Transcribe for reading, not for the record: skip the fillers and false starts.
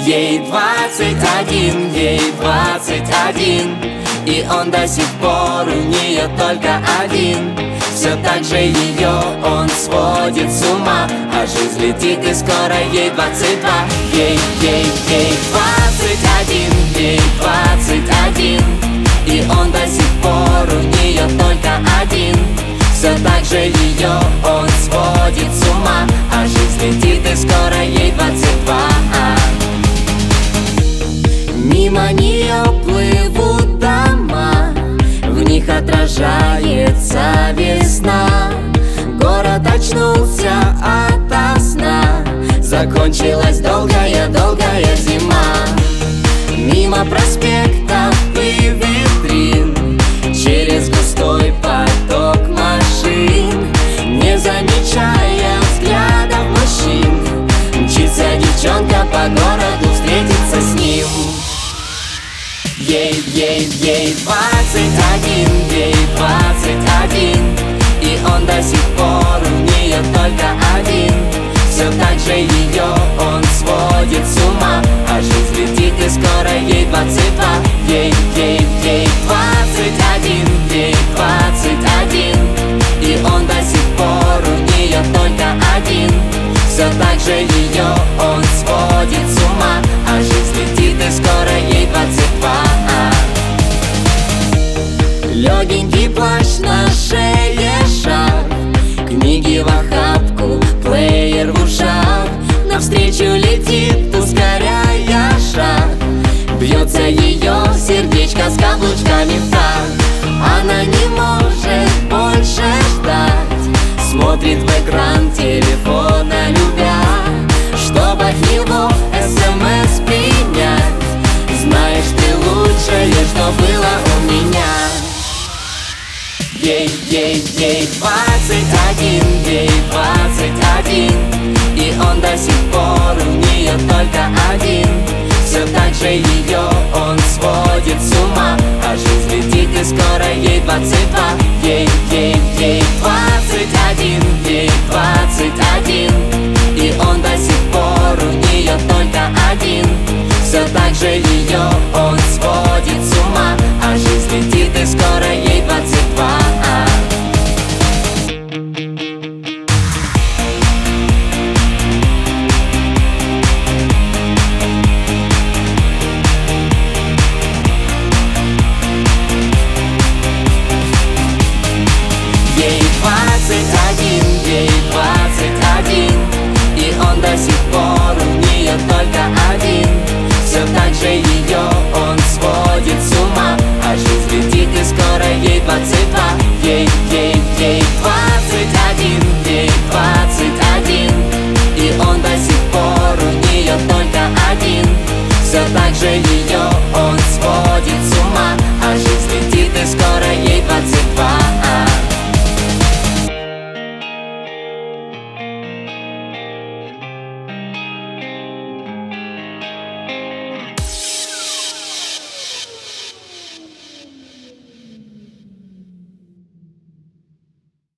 Ей 21, ей 21, и он до сих пор у нее только один. Все так же ее он сводит с ума, а жизнь летит, и скоро ей 22. Ей 21, ей 21, и он до сих пор у нее только один. Все так же ее он сводит с ума, а жизнь летит, и скоро ей 22. Мимо нее плывут дома, в них отражается весна. Город очнулся ото сна, закончилась долгая-долгая зима. Мимо проспектов и витрин, через густой поток машин, не замечая взглядов мужчин, мчится девчонка по городу встретиться с ним. Ей 21, ей 21, и он до сих пор у нее только один. Все так же ее он сводит с ума, а жизнь летит, и скоро ей 22. Ей 21, ей 21, и он до сих пор у нее только один. Все так же ее он сводит с ума, а жизнь летит, и скоро ей 22. Легенький плащ на шее, шар, книги в охапку, плеер в ушах. Навстречу летит, ускоряя шаг, бьется ее сердечко с каблучками в такт. Она не может больше ждать, смотрит в экран телефона, любя, чтобы от него СМС принять. Знаешь, ты лучшее, что было у меня. Ей 21, ей 21, и он до сих пор у нее только один. Все так же ее он сводит с ума, а жизнь летит, и скоро ей 22. Ей 21, ей 21, и он до сих пор у нее только один. Все так же ее он сводит с ума, а жизнь летит, и скоро ей 22. Ей 21, ей 21, и он до сих пор у нее только один. Все так же ее он сводит с ума, а жизнь летит, и скоро ей 22. Ей 21, ей 21, и он до сих пор у нее только один. Все так же ее